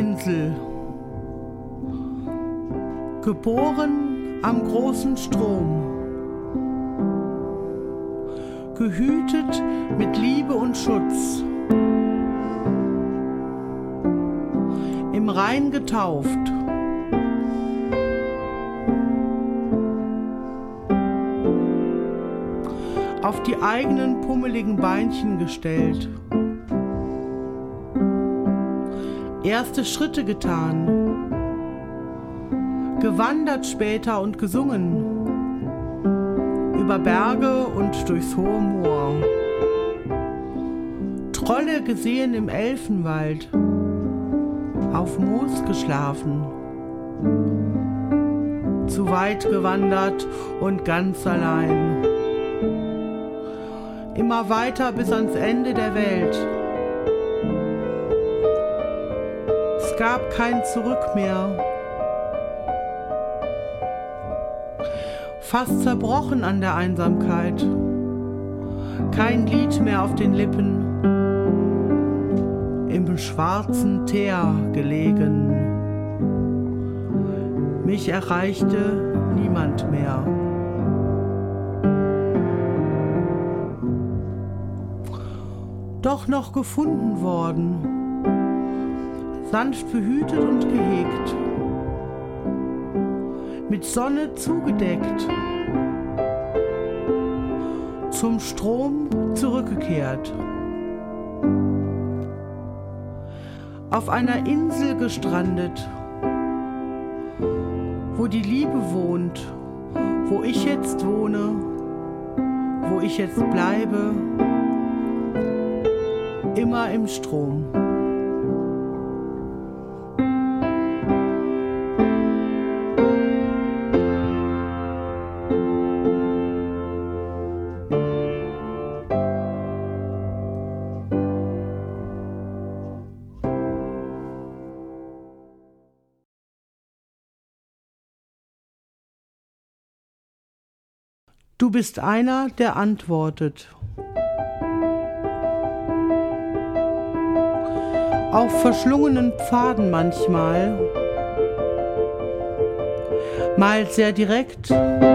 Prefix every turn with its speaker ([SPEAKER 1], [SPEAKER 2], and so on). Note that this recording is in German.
[SPEAKER 1] Insel, geboren am großen Strom, gehütet mit Liebe und Schutz, im Rhein getauft, auf die eigenen pummeligen Beinchen gestellt, erste Schritte getan, gewandert später und gesungen, über Berge und durchs hohe Moor, Trolle gesehen im Elfenwald, auf Moos geschlafen, zu weit gewandert und ganz allein, immer weiter bis ans Ende der Welt. Es gab kein Zurück mehr. Fast zerbrochen an der Einsamkeit. Kein Lied mehr auf den Lippen. Im schwarzen Teer gelegen. Mich erreichte niemand mehr. Doch noch gefunden worden, sanft behütet und gehegt, mit Sonne zugedeckt, zum Strom zurückgekehrt, auf einer Insel gestrandet, wo die Liebe wohnt, wo ich jetzt wohne, wo ich jetzt bleibe, immer im Strom. Du bist einer, der antwortet. Auf verschlungenen Pfaden manchmal, mal sehr direkt,